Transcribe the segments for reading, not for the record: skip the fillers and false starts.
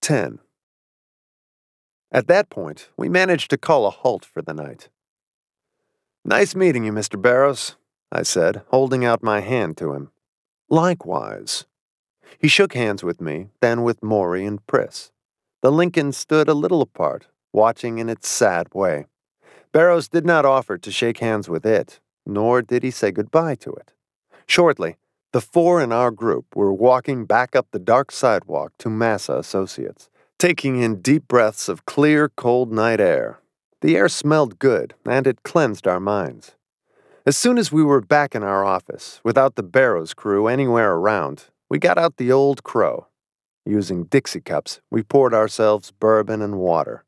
10. At that point, we managed to call a halt for the night. "Nice meeting you, Mr. Barrows," I said, holding out my hand to him. "Likewise." He shook hands with me, then with Maury and Priss. The Lincoln stood a little apart, watching in its sad way. Barrows did not offer to shake hands with it, nor did he say goodbye to it. Shortly, the four in our group were walking back up the dark sidewalk to Massa Associates, taking in deep breaths of clear, cold night air. The air smelled good, and it cleansed our minds. As soon as we were back in our office, without the Barrows crew anywhere around, we got out the Old Crow. Using Dixie cups, we poured ourselves bourbon and water.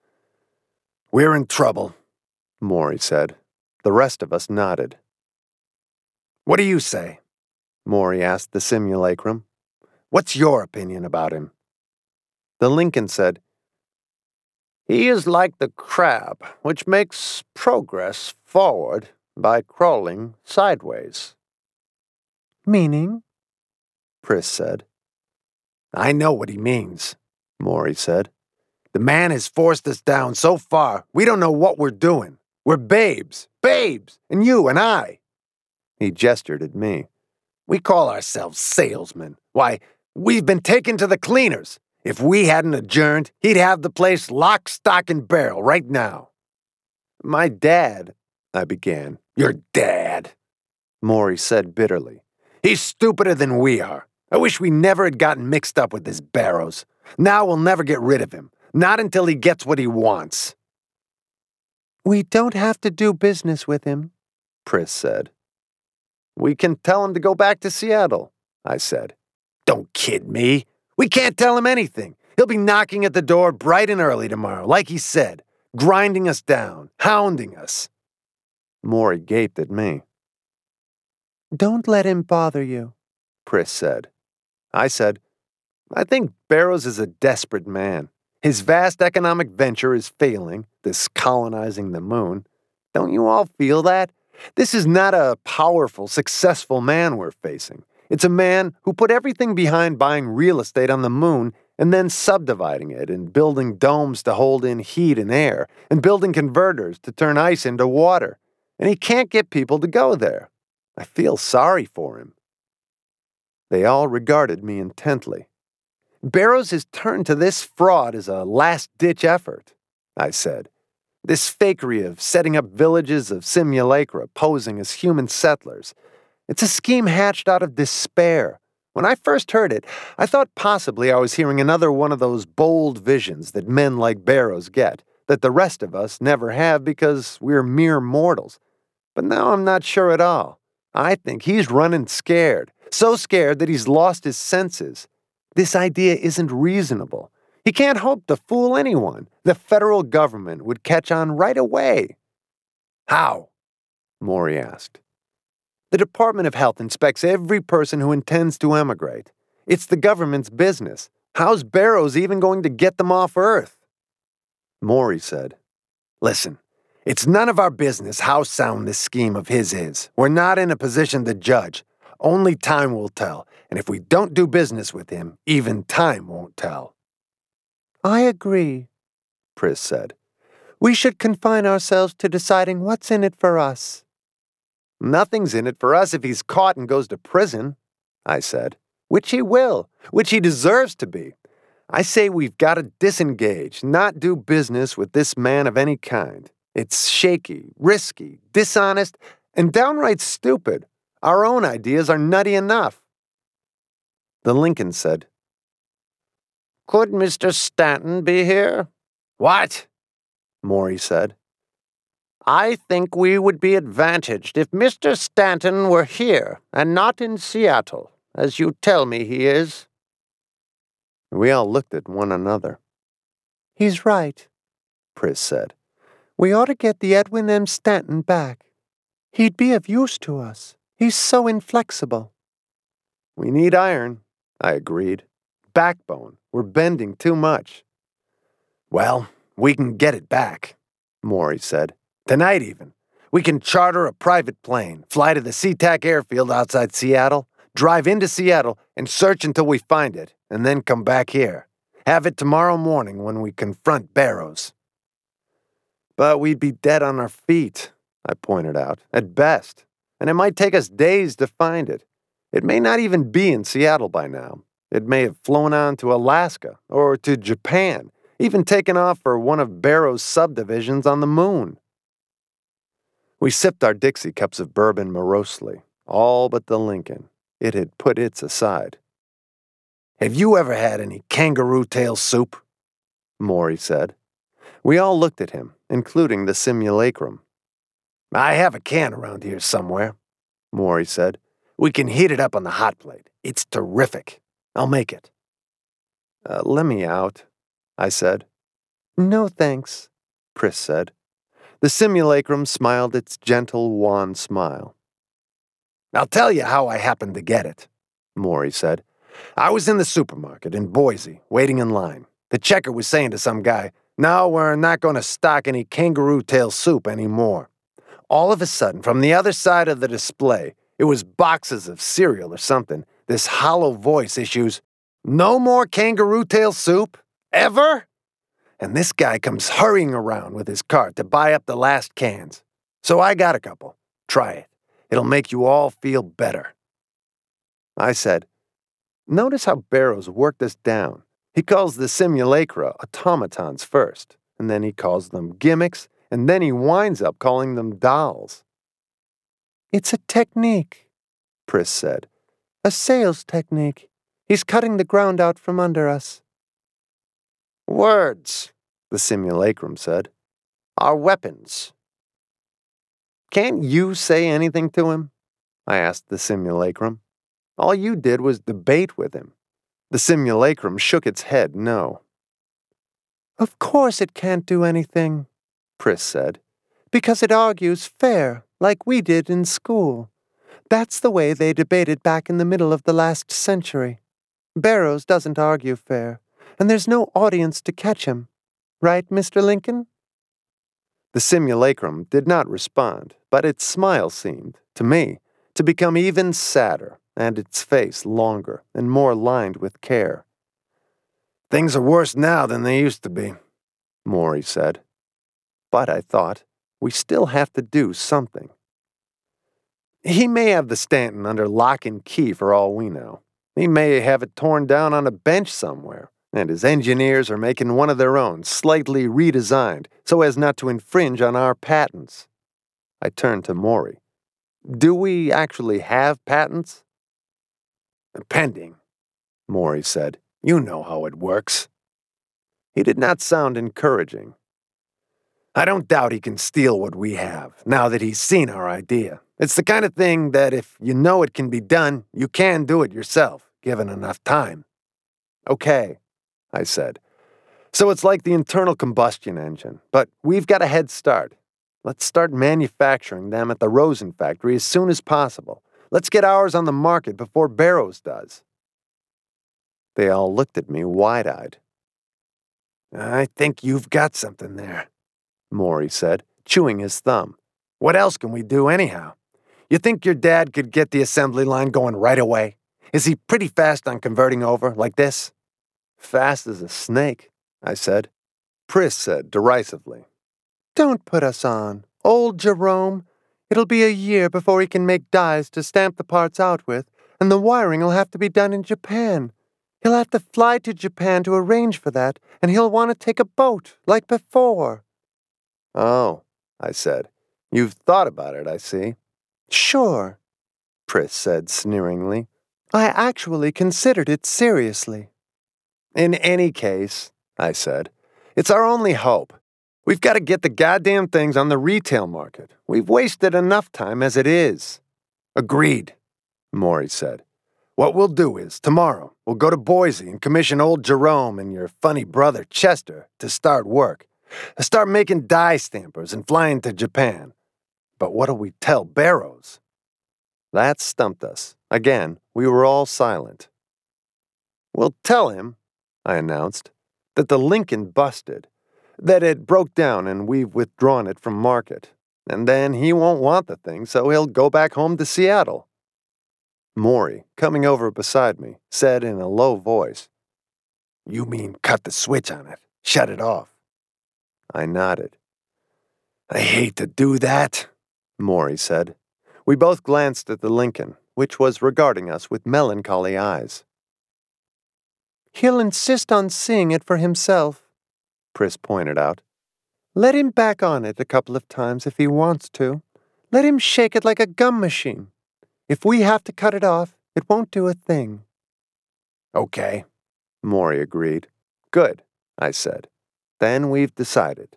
"We're in trouble," Maury said. The rest of us nodded. "What do you say?" Maury asked the simulacrum. "What's your opinion about him?" The Lincoln said, "He is like the crab, which makes progress forward by crawling sideways." "Meaning?" Priss said. "I know what he means," Maury said. "The man has forced us down so far, we don't know what we're doing. We're babes, and you and I." He gestured at me. "We call ourselves salesmen. Why, we've been taken to the cleaners. If we hadn't adjourned, he'd have the place lock, stock, and barrel right now." "My dad," I began. "Your dad," Maury said bitterly. "He's stupider than we are. I wish we never had gotten mixed up with this Barrows. Now we'll never get rid of him. Not until he gets what he wants." "We don't have to do business with him," Priss said. "We can tell him to go back to Seattle," I said. "Don't kid me. We can't tell him anything. He'll be knocking at the door bright and early tomorrow, like he said, grinding us down, hounding us." Maury gaped at me. "Don't let him bother you," Priss said. I said, "I think Barrows is a desperate man. His vast economic venture is failing, this colonizing the moon. Don't you all feel that? This is not a powerful, successful man we're facing. It's a man who put everything behind buying real estate on the moon and then subdividing it and building domes to hold in heat and air and building converters to turn ice into water. And he can't get people to go there. I feel sorry for him." They all regarded me intently. "Barrows has turned to this fraud as a last-ditch effort," I said. "This fakery of setting up villages of simulacra posing as human settlers. It's a scheme hatched out of despair. When I first heard it, I thought possibly I was hearing another one of those bold visions that men like Barrows get, that the rest of us never have because we're mere mortals. But now I'm not sure at all. I think he's running scared, so scared that he's lost his senses. This idea isn't reasonable. He can't hope to fool anyone. The federal government would catch on right away." "How?" Maury asked. "The Department of Health inspects every person who intends to emigrate. It's the government's business. How's Barrows even going to get them off Earth?" Maury said, "Listen, it's none of our business how sound this scheme of his is. We're not in a position to judge. Only time will tell, and if we don't do business with him, even time won't tell." "I agree," Priss said. "We should confine ourselves to deciding what's in it for us." "Nothing's in it for us if he's caught and goes to prison," I said. "Which he will, which he deserves to be. I say we've got to disengage, not do business with this man of any kind. It's shaky, risky, dishonest, and downright stupid. Our own ideas are nutty enough." The Lincoln said, "Could Mr. Stanton be here?" "What?" Maury said. "I think we would be advantaged if Mr. Stanton were here and not in Seattle, as you tell me he is." We all looked at one another. "He's right," Priss said. "We ought to get the Edwin M. Stanton back. He'd be of use to us. He's so inflexible." "We need iron," I agreed. "Backbone. We're bending too much." "Well, we can get it back," Maury said. "Tonight even. We can charter a private plane, fly to the SeaTac airfield outside Seattle, drive into Seattle, and search until we find it, and then come back here. Have it tomorrow morning when we confront Barrows. But we'd be dead on our feet, I pointed out, at best, and it might take us days to find it. It may not even be in Seattle by now. It may have flown on to Alaska or to Japan, even taken off for one of Barrows' subdivisions on the moon. We sipped our Dixie cups of bourbon morosely, all but the Lincoln. It had put its aside. "Have you ever had any kangaroo tail soup?" Maury said. We all looked at him, including the simulacrum. "I have a can around here somewhere," Maury said. "We can heat it up on the hot plate. It's terrific. I'll make it." Let me out," I said. No thanks, Pris said. The simulacrum smiled its gentle, wan smile. "I'll tell you how I happened to get it," Maury said. "I was in the supermarket in Boise, waiting in line. The checker was saying to some guy, 'No, we're not going to stock any kangaroo tail soup anymore.' All of a sudden, from the other side of the display, it was boxes of cereal or something, this hollow voice issues, 'No more kangaroo tail soup? Ever?' And this guy comes hurrying around with his cart to buy up the last cans. So I got a couple. Try it. It'll make you all feel better." I said, "Notice how Barrows worked us down. He calls the simulacra automatons first, and then he calls them gimmicks, and then he winds up calling them dolls." It's a technique, Pris said. a sales technique. He's cutting the ground out from under us. "Words," the simulacrum said, "are weapons." "Can't you say anything to him?" I asked the simulacrum. "All you did was debate with him." The simulacrum shook its head no. Of course it can't do anything, Pris said. because it argues fair, like we did in school. That's the way they debated back in the middle of the last century. Barrows doesn't argue fair, and there's no audience to catch him. Right, Mr. Lincoln? The simulacrum did not respond, but its smile seemed, to me, to become even sadder, and its face longer and more lined with care. "Things are worse now than they used to be," Maury said. But I thought, we still have to do something. He may have the Stanton under lock and key for all we know. He may have it torn down on a bench somewhere, and his engineers are making one of their own, slightly redesigned, so as not to infringe on our patents. I turned to Maury. "Do we actually have patents?" "Pending," Maury said. "You know how it works." He did not sound encouraging. "I don't doubt he can steal what we have, now that he's seen our idea. It's the kind of thing that if you know it can be done, you can do it yourself, given enough time." "Okay," I said. "So it's like the internal combustion engine, but we've got a head start. Let's start manufacturing them at the Rosen factory as soon as possible. Let's get ours on the market before Barrows does." They all looked at me wide-eyed. "I think you've got something there," Maury said, chewing his thumb. "What else can we do anyhow? You think your dad could get the assembly line going right away? Is he pretty fast on converting over, like this?" "Fast as a snake," I said. Pris said derisively. Don't put us on. Old Jerome. It'll be a year before he can make dies to stamp the parts out with, and the wiring will have to be done in Japan. He'll have to fly to Japan to arrange for that, and he'll want to take a boat, like before. "Oh," I said. "You've thought about it, I see." Sure, Pris said sneeringly. I actually considered it seriously. "In any case," I said, "it's our only hope. We've got to get the goddamn things on the retail market. We've wasted enough time as it is." "Agreed," Maury said. "What we'll do is, tomorrow, we'll go to Boise and commission old Jerome and your funny brother, Chester, to start work. Start making die stampers and flying to Japan. But what'll we tell Barrows?" That stumped us. Again, we were all silent. "We'll tell him," I announced, "that the Lincoln busted, that it broke down and we've withdrawn it from market. And then he won't want the thing, so he'll go back home to Seattle." Maury, coming over beside me, said in a low voice, You mean cut the switch on it, shut it off? I nodded. I hate to do that, Maury said. We both glanced at the Lincoln, which was regarding us with melancholy eyes. He'll insist on seeing it for himself, Pris pointed out. Let him back on it a couple of times if he wants to. Let him shake it like a gum machine. If we have to cut it off, it won't do a thing. Okay, Maury agreed. Good, I said. Then we've decided.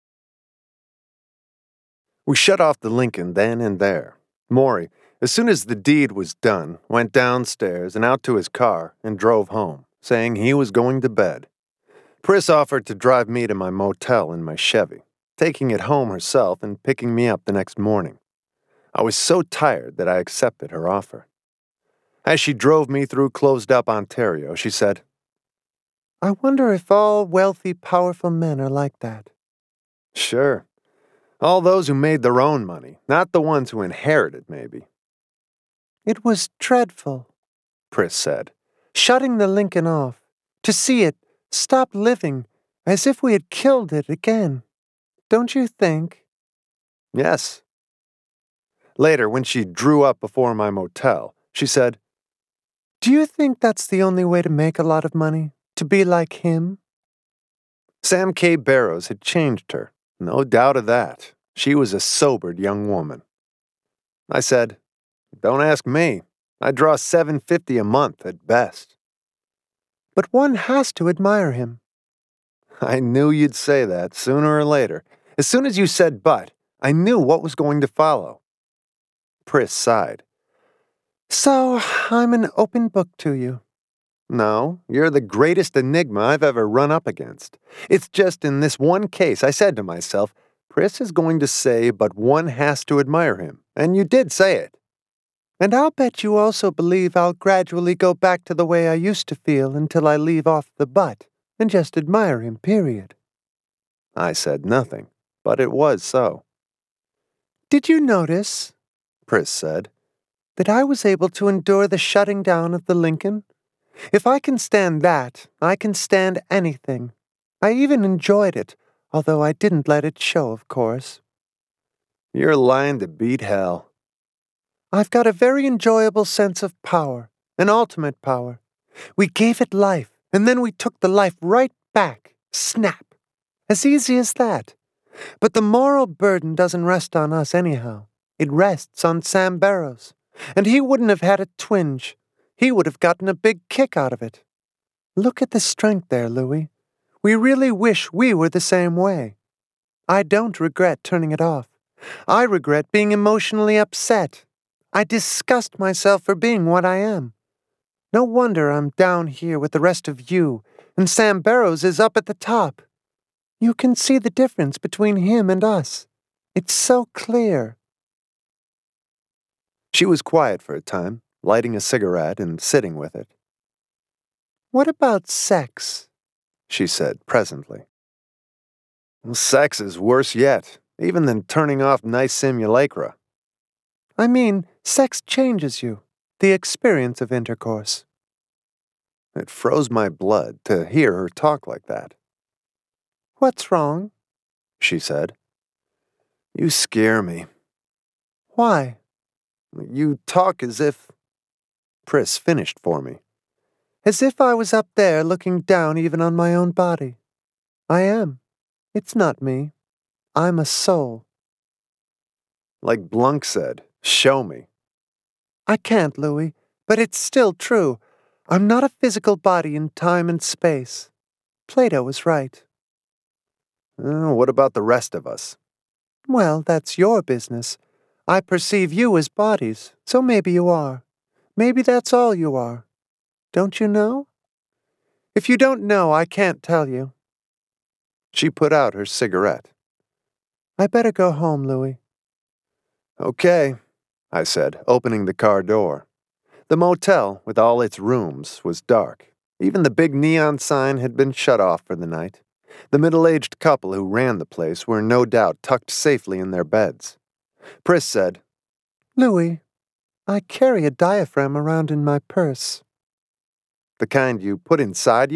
We shut off the Lincoln then and there. Maury, as soon as the deed was done, went downstairs and out to his car and drove home, saying he was going to bed. Pris offered to drive me to my motel in my Chevy, taking it home herself and picking me up the next morning. I was so tired that I accepted her offer. As she drove me through closed-up Ontario, she said, I wonder if all wealthy, powerful men are like that. Sure. All those who made their own money, not the ones who inherited, maybe. It was dreadful, Pris said. Shutting the Lincoln off, to see it stop living, as if we had killed it again. Don't you think? Yes. Later, when she drew up before my motel, she said, Do you think that's the only way to make a lot of money? To be like him? Sam K. Barrows had changed her. No doubt of that. She was a sobered young woman. I said, Don't ask me. I draw $750 a month at best. But one has to admire him. I knew you'd say that sooner or later. As soon as you said but, I knew what was going to follow. Pris sighed. So, I'm an open book to you. No, you're the greatest enigma I've ever run up against. It's just in this one case I said to myself, Pris is going to say, but one has to admire him. And you did say it. And I'll bet you also believe I'll gradually go back to the way I used to feel until I leave off the but and just admire him, period. I said nothing, but it was so. Did you notice, Pris said, that I was able to endure the shutting down of the Lincoln? If I can stand that, I can stand anything. I even enjoyed it, although I didn't let it show, of course. You're lying to beat hell. I've got a very enjoyable sense of power, an ultimate power. We gave it life, and then we took the life right back. Snap. As easy as that. But the moral burden doesn't rest on us anyhow. It rests on Sam Barrows. And he wouldn't have had a twinge. He would have gotten a big kick out of it. Look at the strength there, Louis. We really wish we were the same way. I don't regret turning it off. I regret being emotionally upset. I disgust myself for being what I am. No wonder I'm down here with the rest of you, and Sam Barrows is up at the top. You can see the difference between him and us. It's so clear. She was quiet for a time, lighting a cigarette and sitting with it. What about sex? She said presently. Well, sex is worse yet, even than turning off nice simulacra. I mean, sex changes you, the experience of intercourse. It froze my blood to hear her talk like that. What's wrong? She said. You scare me. Why? You talk as if... Pris finished for me. As if I was up there looking down even on my own body. I am. It's not me. I'm a soul. Like Blunk said, show me. I can't, Louis, but it's still true. I'm not a physical body in time and space. Plato was right. What about the rest of us? Well, that's your business. I perceive you as bodies, so maybe you are. Maybe that's all you are. Don't you know? If you don't know, I can't tell you. She put out her cigarette. I better go home, Louis. Okay, I said, opening the car door. The motel, with all its rooms, was dark. Even the big neon sign had been shut off for the night. The middle-aged couple who ran the place were no doubt tucked safely in their beds. Pris said, Louis, I carry a diaphragm around in my purse. The kind you put inside you?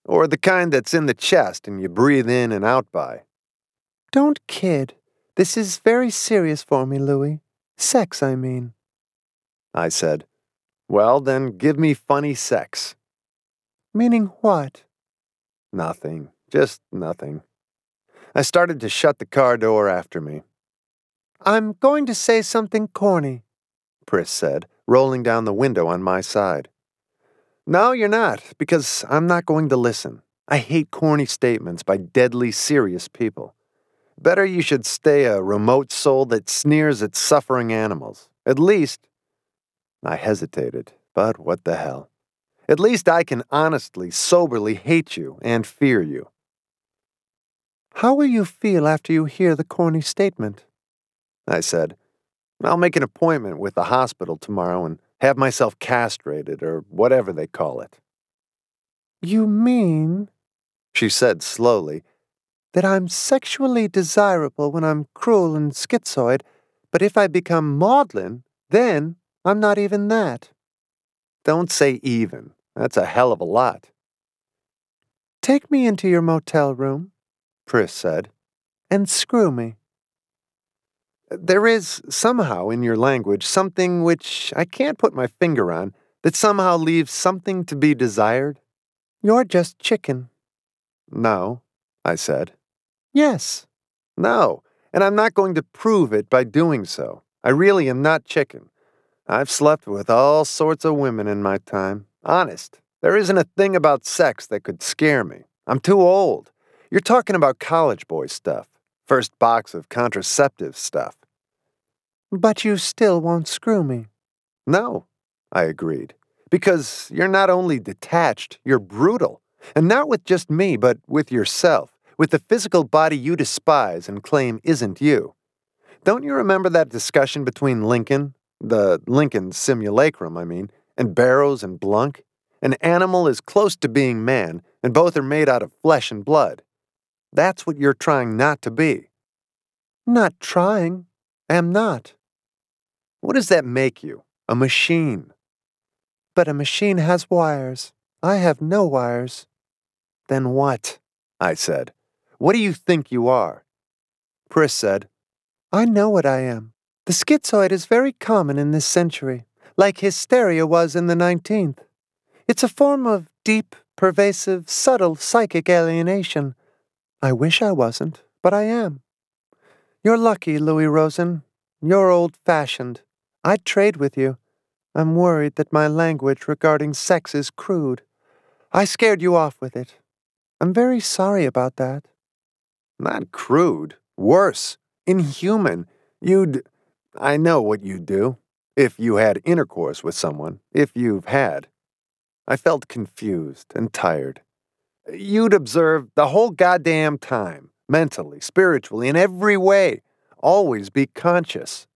Or the kind that's in the chest and you breathe in and out by? Don't kid. This is very serious for me, Louis. Sex, I mean. I said, well, then give me funny sex. Meaning what? Nothing. Just nothing. I started to shut the car door after me. I'm going to say something corny, Pris said, rolling down the window on my side. No, you're not, because I'm not going to listen. I hate corny statements by deadly serious people. Better you should stay a remote soul that sneers at suffering animals. At least, I hesitated, but what the hell. At least I can honestly, soberly hate you and fear you. How will you feel after you hear the corny statement? I said, I'll make an appointment with the hospital tomorrow and have myself castrated or whatever they call it. You mean, she said slowly, that I'm sexually desirable when I'm cruel and schizoid, but if I become maudlin, then I'm not even that. Don't say even. That's a hell of a lot. Take me into your motel room, Pris said, and screw me. There is somehow in your language something which I can't put my finger on that somehow leaves something to be desired. You're just chicken. No, I said. Yes. No, and I'm not going to prove it by doing so. I really am not chicken. I've slept with all sorts of women in my time. Honest, there isn't a thing about sex that could scare me. I'm too old. You're talking about college boy stuff. First box of contraceptive stuff. But you still won't screw me. No, I agreed. Because you're not only detached, you're brutal. And not with just me, but with yourself, with the physical body you despise and claim isn't you. Don't you remember that discussion between Lincoln, the Lincoln simulacrum, I mean, and Barrows and Blunk? An animal is close to being man, and both are made out of flesh and blood. That's what you're trying not to be. Not trying. Am not. What does that make you? A machine. But a machine has wires. I have no wires. Then what? I said. What do you think you are? Pris said, I know what I am. The schizoid is very common in this century, like hysteria was in the 19th. It's a form of deep, pervasive, subtle psychic alienation. I wish I wasn't, but I am. You're lucky, Louis Rosen. You're old-fashioned. I'd trade with you. I'm worried that my language regarding sex is crude. I scared you off with it. I'm very sorry about that. Not crude. Worse. Inhuman. I know what you'd do. If you had intercourse with someone. If you've had. I felt confused and tired. You'd observe the whole goddamn time. Mentally, spiritually, in every way. Always be conscious.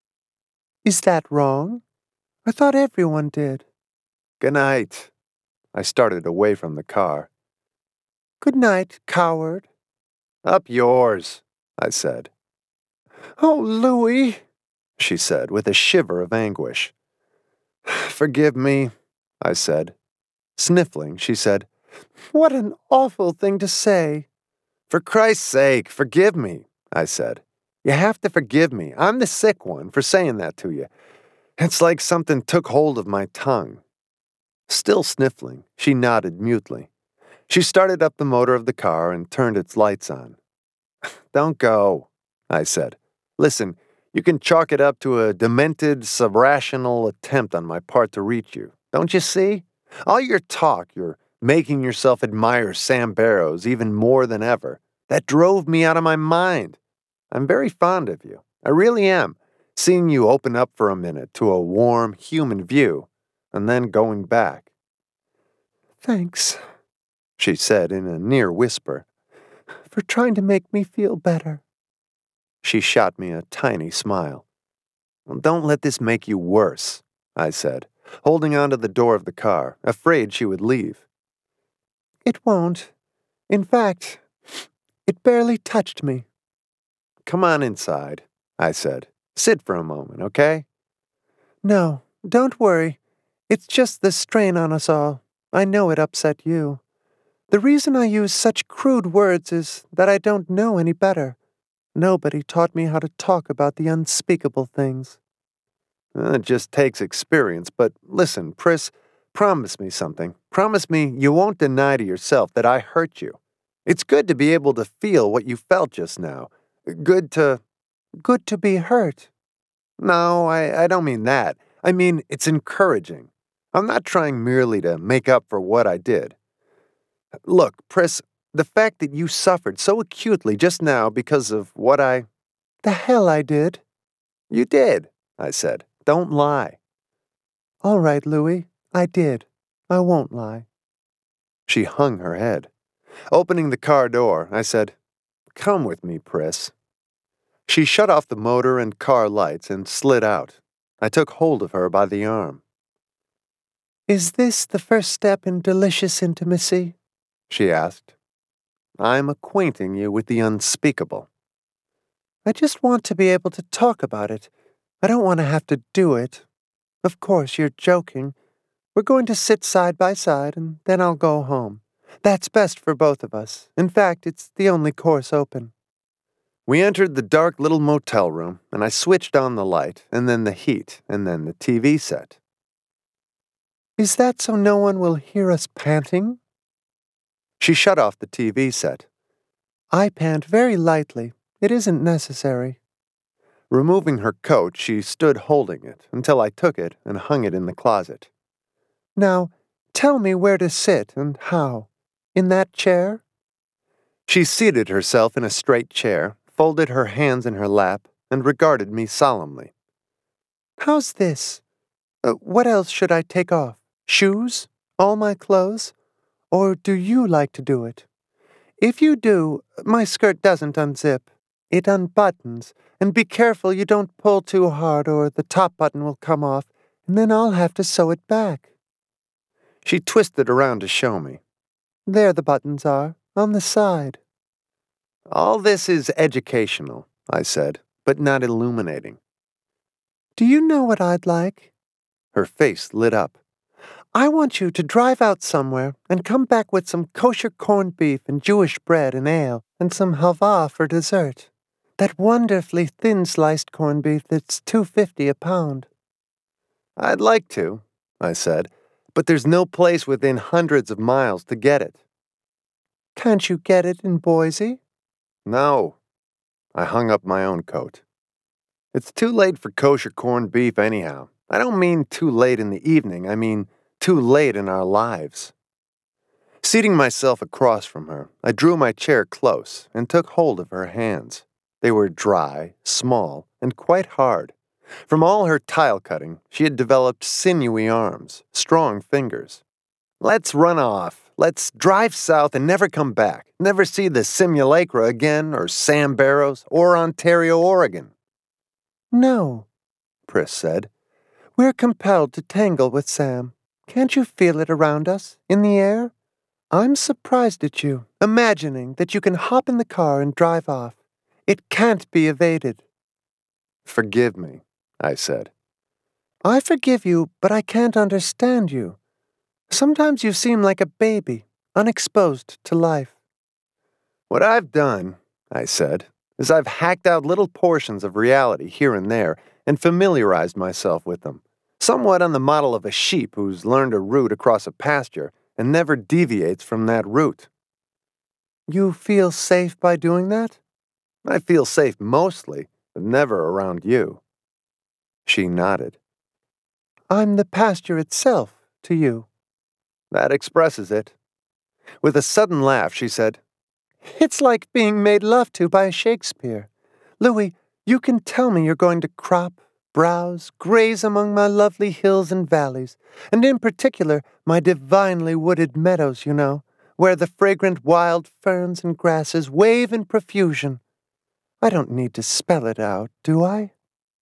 Is that wrong? I thought everyone did. Good night. I started away from the car. Good night, coward. Up yours, I said. Oh, Louis, she said with a shiver of anguish. Forgive me, I said. Sniffling, she said, what an awful thing to say. For Christ's sake, forgive me, I said. You have to forgive me. I'm the sick one for saying that to you. It's like something took hold of my tongue. Still sniffling, she nodded mutely. She started up the motor of the car and turned its lights on. Don't go, I said. Listen, you can chalk it up to a demented, subrational attempt on my part to reach you. Don't you see? All your talk, your making yourself admire Sam Barrows even more than ever, that drove me out of my mind. I'm very fond of you. I really am. Seeing you open up for a minute to a warm, human view, and then going back. Thanks, she said in a near whisper, for trying to make me feel better. She shot me a tiny smile. Well, don't let this make you worse, I said, holding on to the door of the car, afraid she would leave. It won't. In fact, it barely touched me. Come on inside, I said. Sit for a moment, okay? No, don't worry. It's just the strain on us all. I know it upset you. The reason I use such crude words is that I don't know any better. Nobody taught me how to talk about the unspeakable things. It just takes experience, but listen, Pris, promise me something. Promise me you won't deny to yourself that I hurt you. It's good to be able to feel what you felt just now. Good to be hurt. No, I don't mean that. I mean, it's encouraging. I'm not trying merely to make up for what I did. Look, Pris, the fact that you suffered so acutely just now because of what The hell I did. You did, I said. Don't lie. All right, Louis, I did. I won't lie. She hung her head. Opening the car door, I said, Come with me, Pris. She shut off the motor and car lights and slid out. I took hold of her by the arm. Is this the first step in delicious intimacy? She asked. I'm acquainting you with the unspeakable. I just want to be able to talk about it. I don't want to have to do it. Of course, you're joking. We're going to sit side by side, and then I'll go home. That's best for both of us. In fact, it's the only course open. We entered the dark little motel room, and I switched on the light, and then the heat, and then the TV set. Is that so no one will hear us panting? She shut off the TV set. I pant very lightly. It isn't necessary. Removing her coat, she stood holding it until I took it and hung it in the closet. Now, tell me where to sit and how. In that chair? She seated herself in a straight chair, folded her hands in her lap, and regarded me solemnly. How's this? What else should I take off? Shoes? All my clothes? Or do you like to do it? If you do, my skirt doesn't unzip. It unbuttons, and be careful you don't pull too hard or the top button will come off, and then I'll have to sew it back. She twisted around to show me. There the buttons are, on the side. All this is educational, I said, but not illuminating. Do you know what I'd like? Her face lit up. I want you to drive out somewhere and come back with some kosher corned beef and Jewish bread and ale and some halva for dessert. That wonderfully thin-sliced corned beef that's $2.50 a pound. I'd like to, I said, but there's no place within hundreds of miles to get it. Can't you get it in Boise? No. I hung up my own coat. It's too late for kosher corned beef anyhow. I don't mean too late in the evening, I mean too late in our lives. Seating myself across from her, I drew my chair close and took hold of her hands. They were dry, small, and quite hard. From all her tile cutting, she had developed sinewy arms, strong fingers. Let's run off. Let's drive south and never come back. Never see the simulacra again, or Sam Barrows, or Ontario, Oregon. No, Pris said. We're compelled to tangle with Sam. Can't you feel it around us, in the air? I'm surprised at you, imagining that you can hop in the car and drive off. It can't be evaded. Forgive me, I said. I forgive you, but I can't understand you. Sometimes you seem like a baby, unexposed to life. What I've done, I said, is I've hacked out little portions of reality here and there and familiarized myself with them, somewhat on the model of a sheep who's learned a route across a pasture and never deviates from that route. You feel safe by doing that? I feel safe mostly, but never around you. She nodded. I'm the pasture itself to you. That expresses it. With a sudden laugh, she said, It's like being made love to by Shakespeare. Louis, you can tell me you're going to crop, browse, graze among my lovely hills and valleys, and in particular my divinely wooded meadows, you know, where the fragrant wild ferns and grasses wave in profusion. I don't need to spell it out, do I?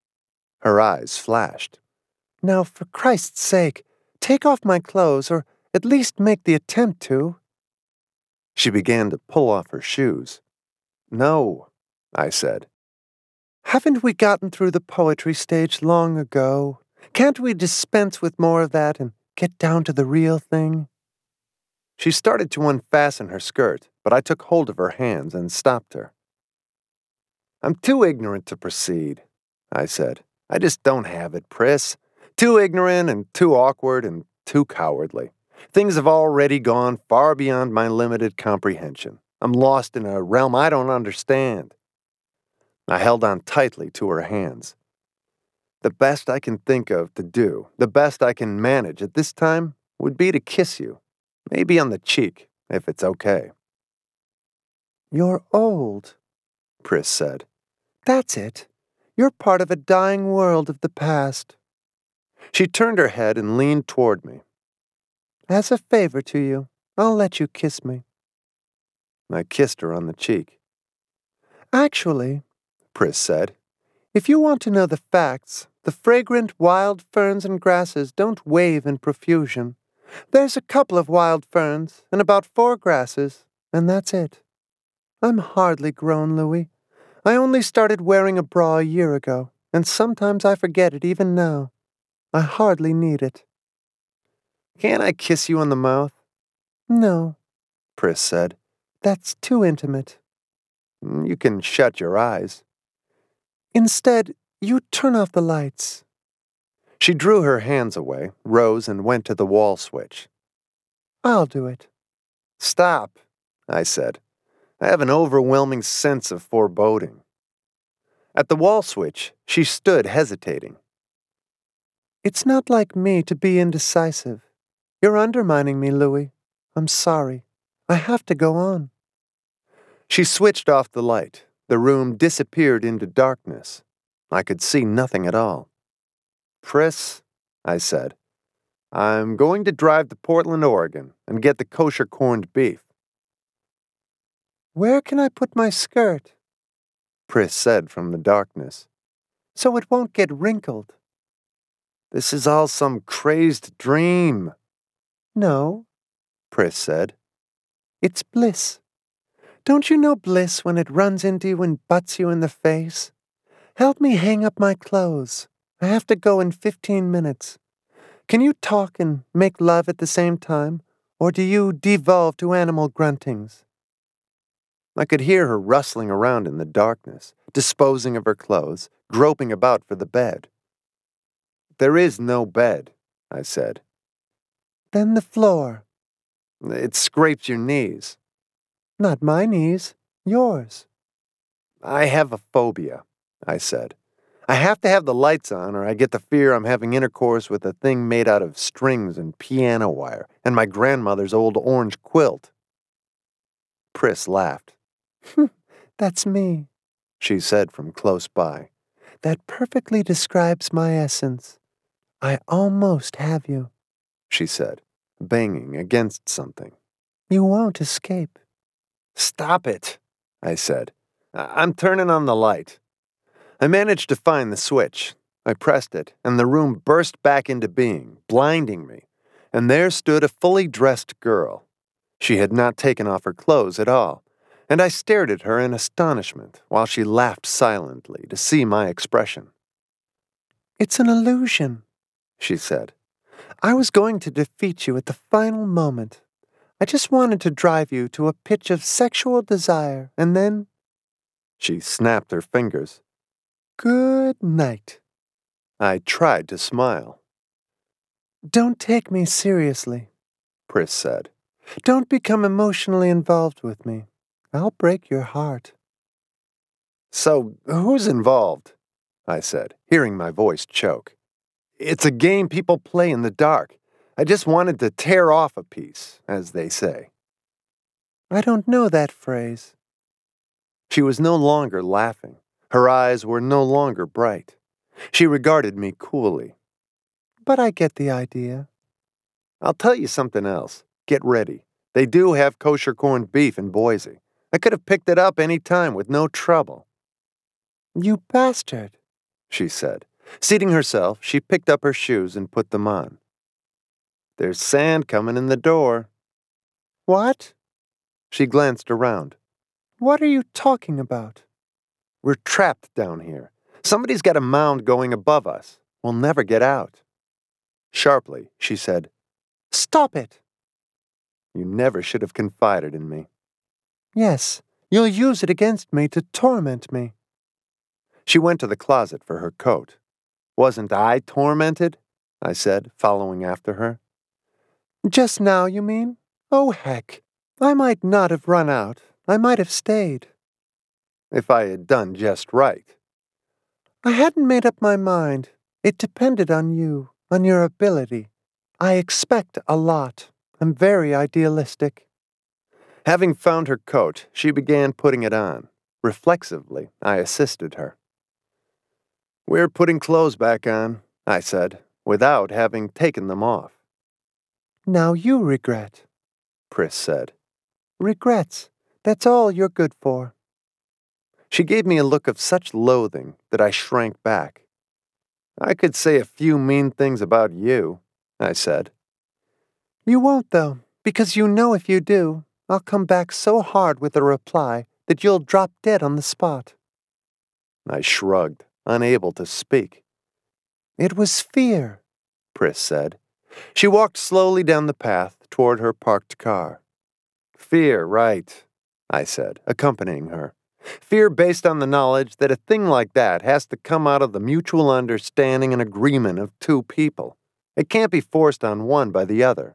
Her eyes flashed. Now, for Christ's sake, take off my clothes, or at least make the attempt to. She began to pull off her shoes. No, I said. Haven't we gotten through the poetry stage long ago? Can't we dispense with more of that and get down to the real thing? She started to unfasten her skirt, but I took hold of her hands and stopped her. I'm too ignorant to proceed, I said. I just don't have it, Pris. Too ignorant and too awkward and too cowardly. Things have already gone far beyond my limited comprehension. I'm lost in a realm I don't understand. I held on tightly to her hands. The best I can think of to do, the best I can manage at this time, would be to kiss you. Maybe on the cheek, if it's okay. You're old, Pris said. That's it. You're part of a dying world of the past. She turned her head and leaned toward me. As a favor to you, I'll let you kiss me. I kissed her on the cheek. Actually, Pris said, if you want to know the facts, the fragrant wild ferns and grasses don't wave in profusion. There's a couple of wild ferns and about 4 grasses, and that's it. I'm hardly grown, Louis. I only started wearing a bra a year ago, and sometimes I forget it even now. I hardly need it. Can't I kiss you on the mouth? No, Pris said. That's too intimate. You can shut your eyes. Instead, you turn off the lights. She drew her hands away, rose, and went to the wall switch. I'll do it. Stop, I said. I have an overwhelming sense of foreboding. At the wall switch, she stood hesitating. It's not like me to be indecisive. You're undermining me, Louis. I'm sorry. I have to go on. She switched off the light. The room disappeared into darkness. I could see nothing at all. Pris, I said, I'm going to drive to Portland, Oregon, and get the kosher corned beef. Where can I put my skirt? Pris said from the darkness. So it won't get wrinkled. This is all some crazed dream. No, Pris said. It's bliss. Don't you know bliss when it runs into you and butts you in the face? Help me hang up my clothes. I have to go in 15 minutes. Can you talk and make love at the same time, or do you devolve to animal gruntings? I could hear her rustling around in the darkness, disposing of her clothes, groping about for the bed. There is no bed, I said. Then the floor. It scrapes your knees. Not my knees, yours. I have a phobia, I said. I have to have the lights on or I get the fear I'm having intercourse with a thing made out of strings and piano wire and my grandmother's old orange quilt. Pris laughed. That's me, she said from close by. That perfectly describes my essence. I almost have you, she said, banging against something. You won't escape. Stop it, I said. I'm turning on the light. I managed to find the switch. I pressed it, and the room burst back into being, blinding me. And there stood a fully dressed girl. She had not taken off her clothes at all, and I stared at her in astonishment while she laughed silently to see my expression. It's an illusion, she said. I was going to defeat you at the final moment. I just wanted to drive you to a pitch of sexual desire, and then... She snapped her fingers. Good night. I tried to smile. Don't take me seriously, Pris said. Don't become emotionally involved with me. I'll break your heart. So, who's involved? I said, hearing my voice choke. It's a game people play in the dark. I just wanted to tear off a piece, as they say. I don't know that phrase. She was no longer laughing. Her eyes were no longer bright. She regarded me coolly. But I get the idea. I'll tell you something else. Get ready. They do have kosher corned beef in Boise. I could have picked it up any time with no trouble. You bastard, she said. Seating herself, she picked up her shoes and put them on. There's sand coming in the door. What? She glanced around. What are you talking about? We're trapped down here. Somebody's got a mound going above us. We'll never get out. Sharply, she said, Stop it! You never should have confided in me. Yes, you'll use it against me to torment me. She went to the closet for her coat. Wasn't I tormented? I said, following after her. Just now, you mean? Oh, heck. I might not have run out. I might have stayed. If I had done just right. I hadn't made up my mind. It depended on you, on your ability. I expect a lot. I'm very idealistic. Having found her coat, she began putting it on. Reflexively, I assisted her. We're putting clothes back on, I said, without having taken them off. Now you regret, Pris said. Regrets. That's all you're good for. She gave me a look of such loathing that I shrank back. I could say a few mean things about you, I said. You won't, though, because you know if you do, I'll come back so hard with a reply that you'll drop dead on the spot. I shrugged, unable to speak. It was fear, Pris said. She walked slowly down the path toward her parked car. Fear, right, I said, accompanying her. Fear based on the knowledge that a thing like that has to come out of the mutual understanding and agreement of two people. It can't be forced on one by the other.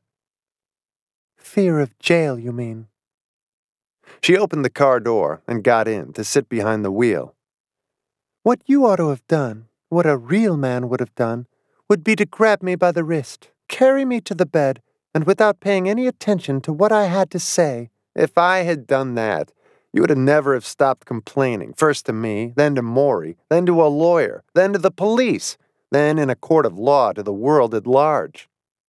Fear of jail, you mean? She opened the car door and got in to sit behind the wheel. What you ought to have done, what a real man would have done, would be to grab me by the wrist, carry me to the bed, and without paying any attention to what I had to say. If I had done that, you would have never have stopped complaining, first to me, then to Maury, then to a lawyer, then to the police, then in a court of law to the world at large.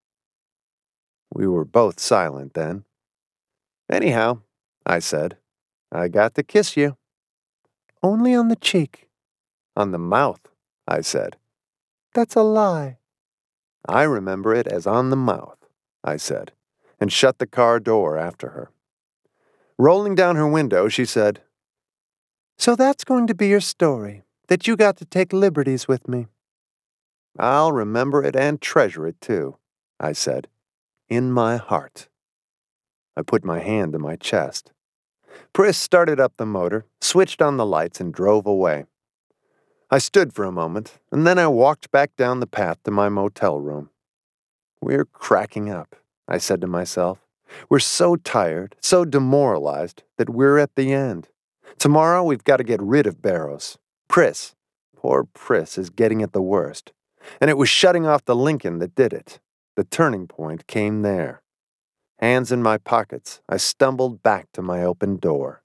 We were both silent then. Anyhow, I said, I got to kiss you. Only on the cheek. On the mouth, I said. That's a lie. I remember it as on the mouth, I said, and shut the car door after her. Rolling down her window, she said, So that's going to be your story, that you got to take liberties with me. I'll remember it and treasure it too, I said, in my heart. I put my hand to my chest. Pris started up the motor, switched on the lights, and drove away. I stood for a moment, and then I walked back down the path to my motel room. We're cracking up, I said to myself. We're so tired, so demoralized, that we're at the end. Tomorrow we've got to get rid of Barrows. Pris, poor Pris, is getting it the worst. And it was shutting off the Lincoln that did it. The turning point came there. Hands in my pockets, I stumbled back to my open door.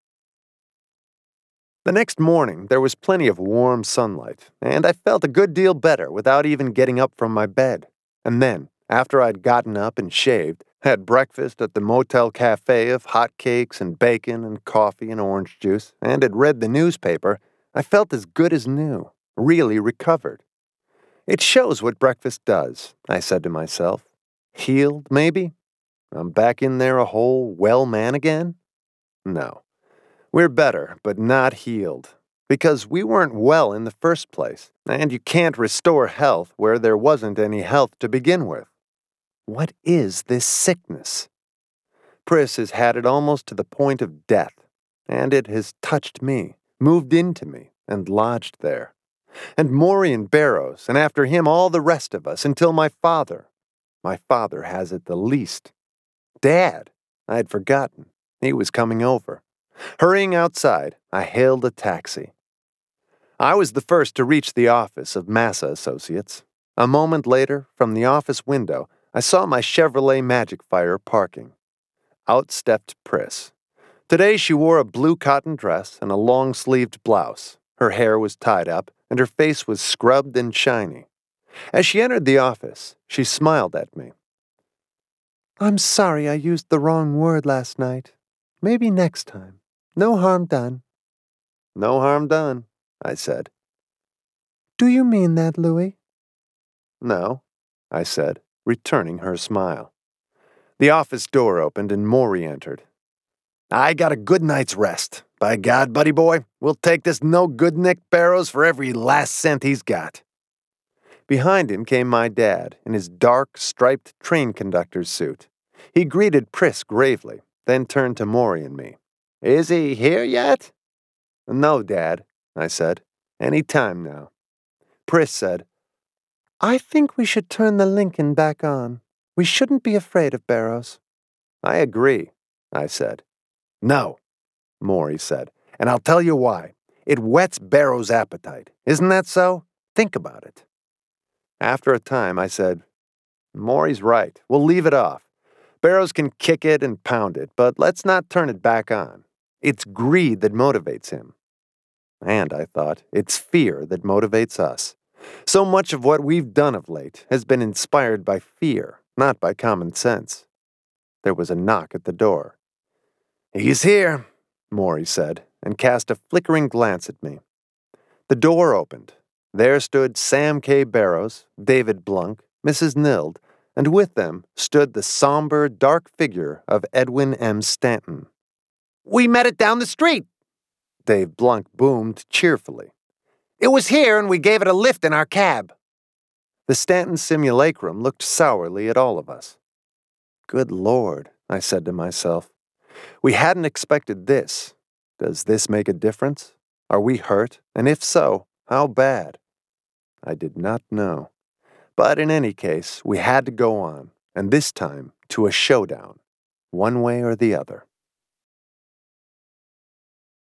The next morning, there was plenty of warm sunlight, and I felt a good deal better without even getting up from my bed. And then, after I'd gotten up and shaved, had breakfast at the motel cafe of hot cakes and bacon and coffee and orange juice, and had read the newspaper, I felt as good as new, really recovered. It shows what breakfast does, I said to myself. Healed, maybe? I'm back in there a whole, well man again? No. We're better, but not healed. Because we weren't well in the first place, and you can't restore health where there wasn't any health to begin with. What is this sickness? Pris has had it almost to the point of death, and it has touched me, moved into me, and lodged there. And Maury and Barrows, and after him all the rest of us, until my father. My father has it the least. Dad! I had forgotten. He was coming over. Hurrying outside, I hailed a taxi. I was the first to reach the office of Massa Associates. A moment later, from the office window, I saw my Chevrolet Magic Fire parking. Out stepped Pris. Today she wore a blue cotton dress and a long-sleeved blouse. Her hair was tied up, and her face was scrubbed and shiny. As she entered the office, she smiled at me. I'm sorry I used the wrong word last night. Maybe next time. No harm done. No harm done, I said. Do you mean that, Louis? No, I said, returning her smile. The office door opened and Maury entered. I got a good night's rest. By God, buddy boy, we'll take this no-good Nick Barrows for every last cent he's got. Behind him came my dad in his dark, striped train conductor's suit. He greeted Pris gravely, then turned to Maury and me. Is he here yet? No, Dad, I said. Any time now. Pris said, I think we should turn the Lincoln back on. We shouldn't be afraid of Barrows. I agree, I said. No, Maury said, and I'll tell you why. It whets Barrows' appetite. Isn't that so? Think about it. After a time, I said, Maury's right. We'll leave it off. Barrows can kick it and pound it, but let's not turn it back on. It's greed that motivates him. And, I thought, it's fear that motivates us. So much of what we've done of late has been inspired by fear, not by common sense. There was a knock at the door. He's here, Maury said, and cast a flickering glance at me. The door opened. There stood Sam K. Barrows, David Blunk, Mrs. Nild, and with them stood the somber, dark figure of Edwin M. Stanton. We met it down the street, Dave Blunk boomed cheerfully. It was here and we gave it a lift in our cab. The Stanton simulacrum looked sourly at all of us. Good Lord, I said to myself. We hadn't expected this. Does this make a difference? Are we hurt? And if so, how bad? I did not know. But in any case, we had to go on, and this time to a showdown, one way or the other.